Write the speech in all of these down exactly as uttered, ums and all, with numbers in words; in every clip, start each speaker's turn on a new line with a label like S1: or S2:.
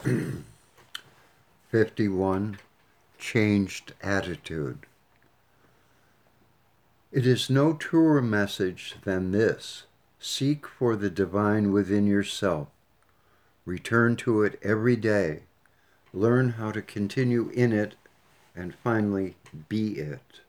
S1: fifty-one. Changed attitude. It is no truer message than this. Seek for the divine within yourself. Return to it every day. Learn how to continue in it and finally be it.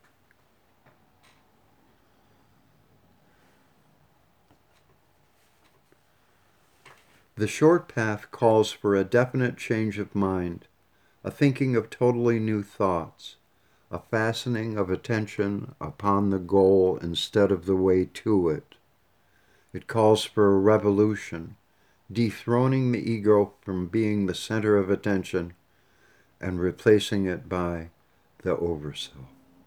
S1: The short path calls for a definite change of mind, a thinking of totally new thoughts, a fastening of attention upon the goal instead of the way to it. It calls for a revolution, dethroning the ego from being the center of attention and replacing it by the overself.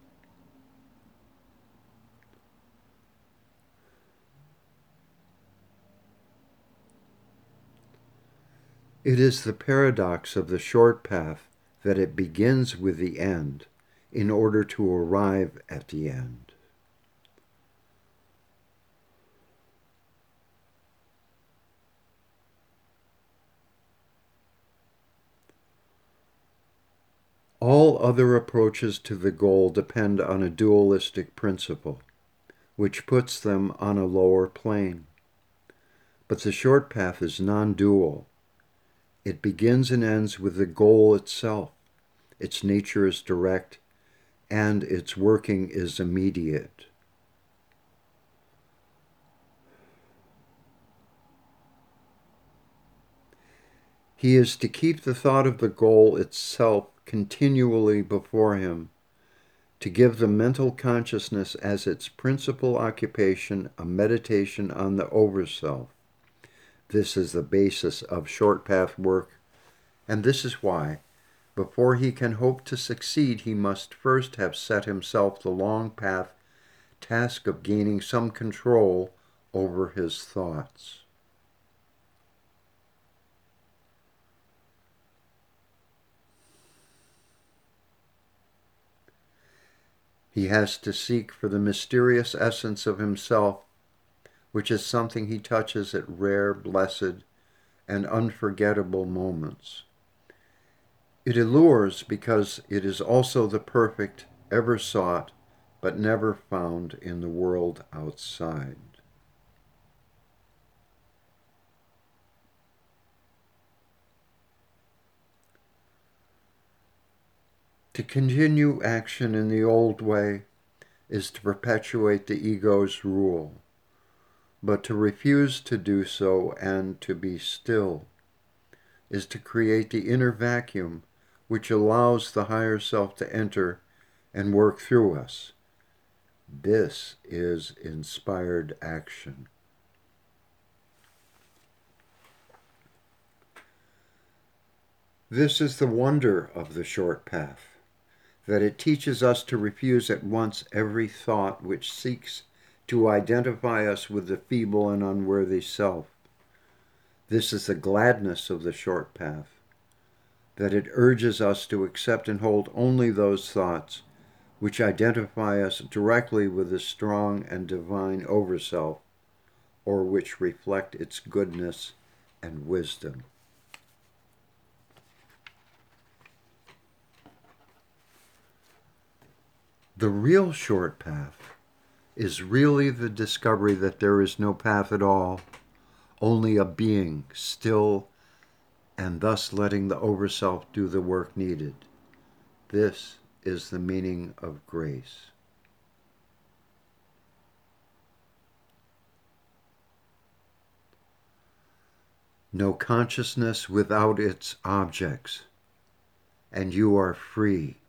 S1: It is the paradox of the short path that it begins with the end in order to arrive at the end. All other approaches to the goal depend on a dualistic principle, which puts them on a lower plane. But the short path is non-dual. It begins and ends with the goal itself. Its nature is direct, and its working is immediate. He is to keep the thought of the goal itself continually before him, to give the mental consciousness as its principal occupation a meditation on the overself. This is the basis of short path work, and this is why, before he can hope to succeed, he must first have set himself the long path task of gaining some control over his thoughts. He has to seek for the mysterious essence of himself, which is something he touches at rare, blessed, and unforgettable moments. It allures because it is also the perfect, ever sought, but never found in the world outside. To continue action in the old way is to perpetuate the ego's rule, but to refuse to do so and to be still is to create the inner vacuum which allows the higher self to enter and work through us. This is inspired action. This is the wonder of the short path, that it teaches us to refuse at once every thought which seeks to identify us with the feeble and unworthy self. This is the gladness of the short path, that it urges us to accept and hold only those thoughts which identify us directly with the strong and divine overself, or which reflect its goodness and wisdom. The real short path is really the discovery that there is no path at all, only a being still, and thus letting the overself do the work needed. This is the meaning of grace. No consciousness without its objects, and you are free.